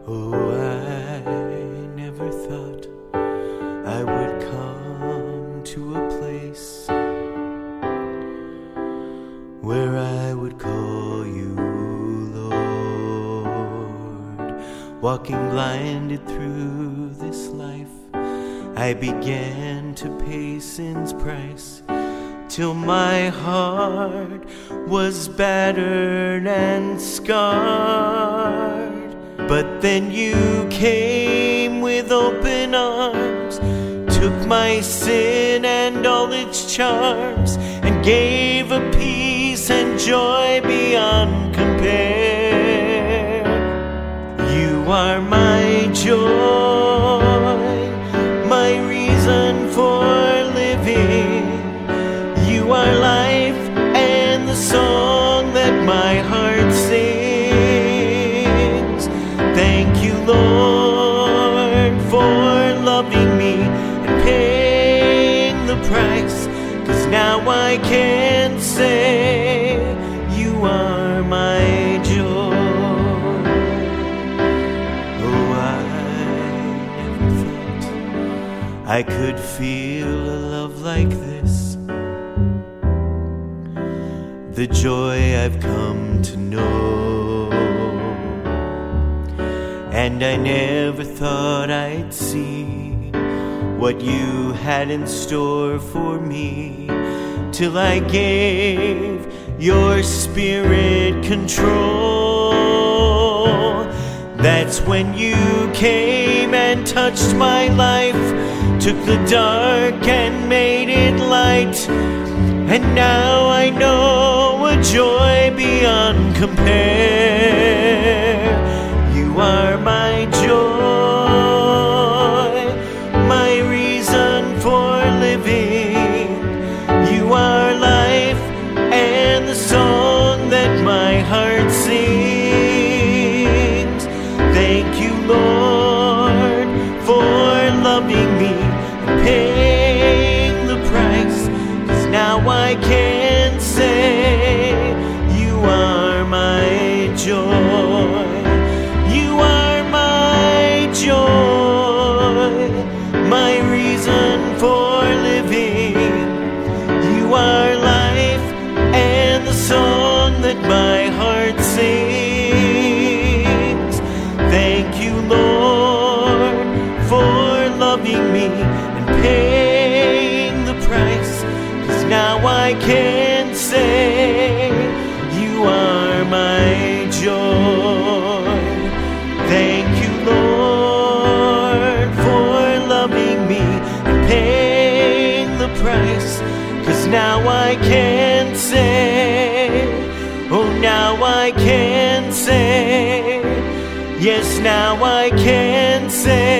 Oh, I never thought I would come to a place where I would call you Lord. Walking blinded through this life, I began to pay sin's price, till my heart was battered and scarred. But then you came with open arms, took my sin and all its charms, and gave a peace and joy beyond compare. You are my joy, my reason for living. You are life and the song that my heart sings. Thank you, Lord, for loving me and paying the price, 'cause now I can say you are my joy. Oh, I never thought I could feel a love like this, the joy I've come to know. And I never thought I'd see what you had in store for me, till I gave your spirit control. That's when you came and touched my life, took the dark and made it light. And now I know a joy beyond compare. You are my joy, my reason for living. You are life and the song that my heart sings. Thank you, Lord, for loving me and paying the price, 'cause now I can say you are my joy. You are my joy, my reason for living. You are life and the song that my heart sings. Thank you, Lord, for loving me and paying the price, 'cause now I can say you are my joy. Thank you, Lord, for loving me and paying the price, 'cause now I can say, oh, now I can say, yes, now I can say